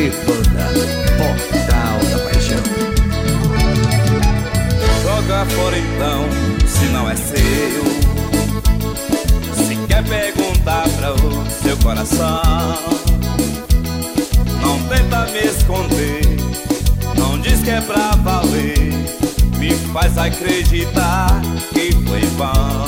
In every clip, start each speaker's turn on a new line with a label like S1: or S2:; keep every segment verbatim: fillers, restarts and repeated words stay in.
S1: e Banda, Portal da Paixão.
S2: Joga fora então, se não é seu. Se quer perguntar pra o seu coração, não tenta me esconder, não diz que é pra valer. Me faz acreditar que foi vão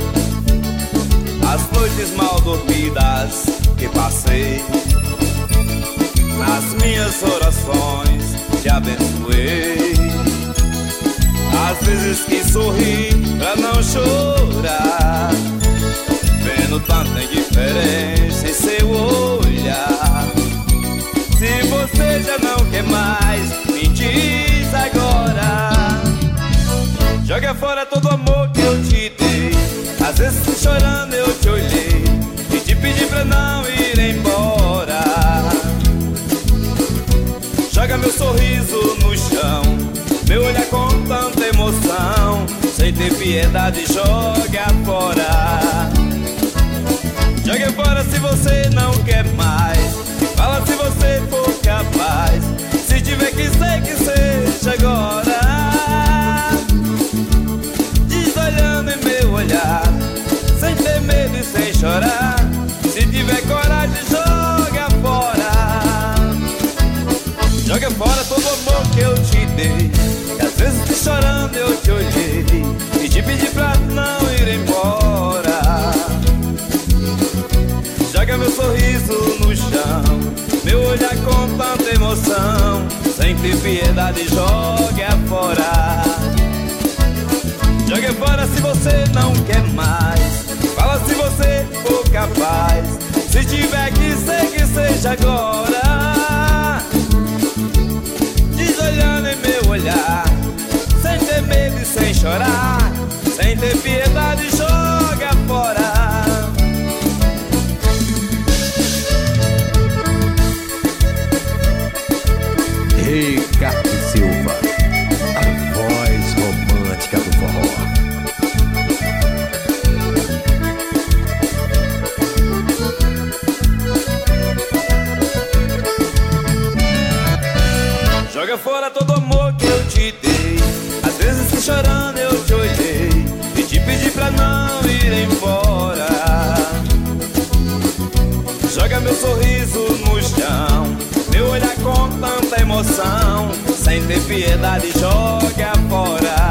S2: as noites mal dormidas que passei. Nas minhas orações te abençoei. Às vezes que sorri pra não chorar, vendo tanta indiferença em seu olhar. Se você já não quer mais, me diz agora. Joga fora todo o amor que eu te dei. Às vezes chorando eu te olhei e te pedi pra não ir embora. Joga meu sorriso no chão, meu olhar com tanta emoção. Sem ter piedade, joga fora. Joga fora se você não quer mais. Fala se você for capaz. Se tiver que ser, que seja agora. Diz olhando em meu olhar, sem ter medo e sem chorar. Se tiver coragem, joga fora. Joga fora todo o amor que eu te dei. E às vezes que chorando eu te olhei e te pedi pra não ir embora. Joga meu sorriso no chão, meu olhar com tanta emoção. Sem ter piedade, joga fora. Joga fora se você não quer mais. Fala se você for capaz. Se tiver que ser, que seja agora. Diz olhando em meu olhar, sem ter medo e sem chorar. Sem ter piedade, joga fora.
S1: Ricardo Silva, a voz romântica do forró.
S2: Joga fora todo o amor que eu te dei. Às vezes que chorando eu te olhei e te pedi pra não ir embora. Joga meu sorriso no chão, meu olhar com tanta emoção. Sem ter piedade, joga fora.